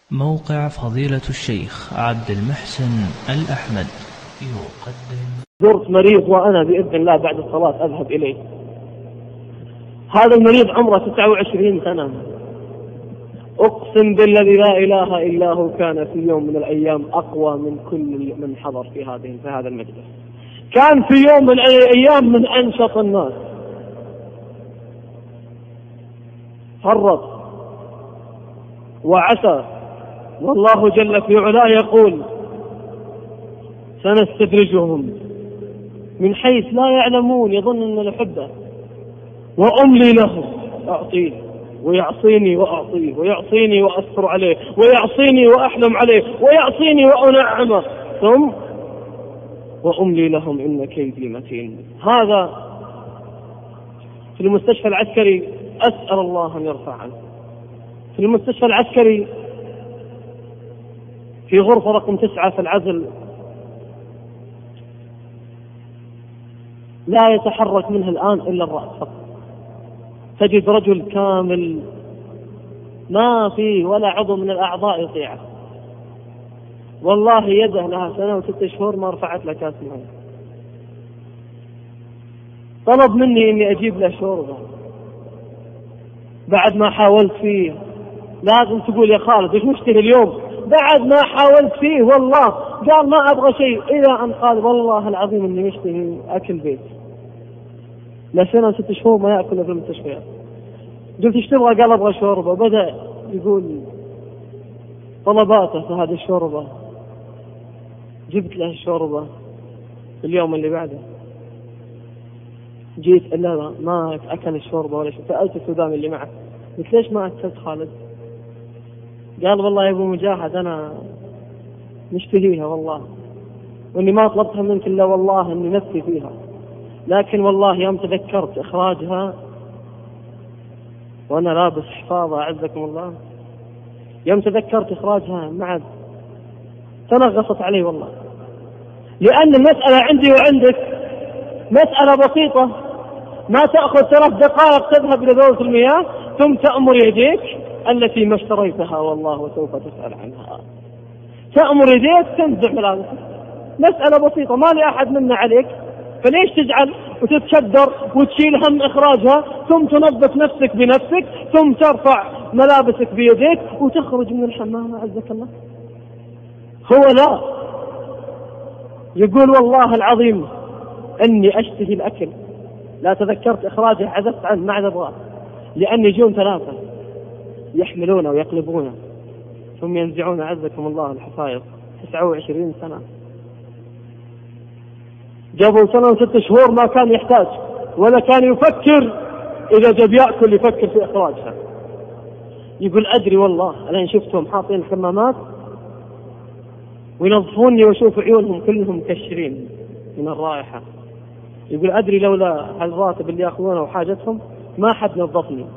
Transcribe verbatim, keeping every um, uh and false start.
موقع فضيلة الشيخ عبد المحسن الأحمد يقدم. زرت مريض وأنا بإذن الله بعد الصلاة أذهب إليه. هذا المريض عمره تسعة وعشرين سنة. أقسم بالذي لا إله إلا هو كان في يوم من الأيام أقوى من كل من حضر في هذه في هذا المجلس. كان في يوم من الأيام من أنشط الناس. فرط وعسى، والله جل في علاه يقول: سنستدرجهم من حيث لا يعلمون، يظن أن الحبة، وأملي لهم، أعطيه ويعصيني وأعطيه، ويعصيني وأستر عليه، ويعصيني وأحلم عليه، ويعصيني وأنعمه، ثم وأملي لهم إن كيدي متين. هذا في المستشفى العسكري، أسأل الله أن يرفع عنه. في المستشفى العسكري في غرفة رقم تسعة في العزل، لا يتحرك منها الآن إلا الرأس فقط. تجد رجل كامل ما فيه ولا عضو من الأعضاء يطيعه. والله يده لها سنة وستة شهور ما رفعت له كاس ماء. طلب مني إني أجيب له شوربة. بعد ما حاولت فيه، لازم تقول يا خالد إيش مشتري اليوم؟ بعد ما حاولت فيه والله قال ما أبغى شيء، إلى أن قال والله العظيم إني مشتري أكل بيت. لسنة ست شهور ما يأكل في المستشفيات. قلت إيش تبغى؟ قال أبغى شوربة. بدأ يقول طلباته في هذه الشوربة. جبت له الشوربة. اليوم اللي بعده جيت إلا ما أكل الشوربة ولا شيء. سألت السوداني اللي معه، قلت ليش ما أكلت خالد؟ قال والله يا أبو مجاهد أنا مشتهيها والله، وإني ما طلبتها منك إلا والله إني نفسي فيها، لكن والله يوم تذكرت إخراجها وأنا لابس حفاظة أعزكم الله، يوم تذكرت إخراجها معد تنغصت علي والله. لأن المسألة عندي وعندك مسألة بسيطة، ما تأخذ ثلاث دقائق تذهب إلى دورة المياه ثم تأمر يديك التي ما اشتريتها والله وسوف تسأل عنها. تأمر يديك تنزع ملابسك، مسألة بسيطة ما لي أحد منا عليك، فليش تجعل وتتشدر وتشيل هم إخراجها ثم تنظف نفسك بنفسك ثم ترفع ملابسك بيديك وتخرج من الحمام أعزك الله؟ هو لا يقول والله العظيم أني أشتهي الأكل، لا تذكرت إخراجه عزفت عنه ما عاد أبغاه، لأن يجون ثلاثة يحملونه ويقلبونه ثم ينزعون أعزكم الله الحفايظ. تسعة وعشرين سنة جابوا سنة وست شهور ما كان يحتاج ولا كان يفكر، إذا جاب يأكل يفكر في إخراجها. يقول أدري والله الآن شفتهم حاطين الحمامات وينظفوني وشوف عيونهم كلهم مكشرين من الرائحة. يقول أدري لولا الراتب اللي يأخذونه وحاجتهم ما حد نظفني.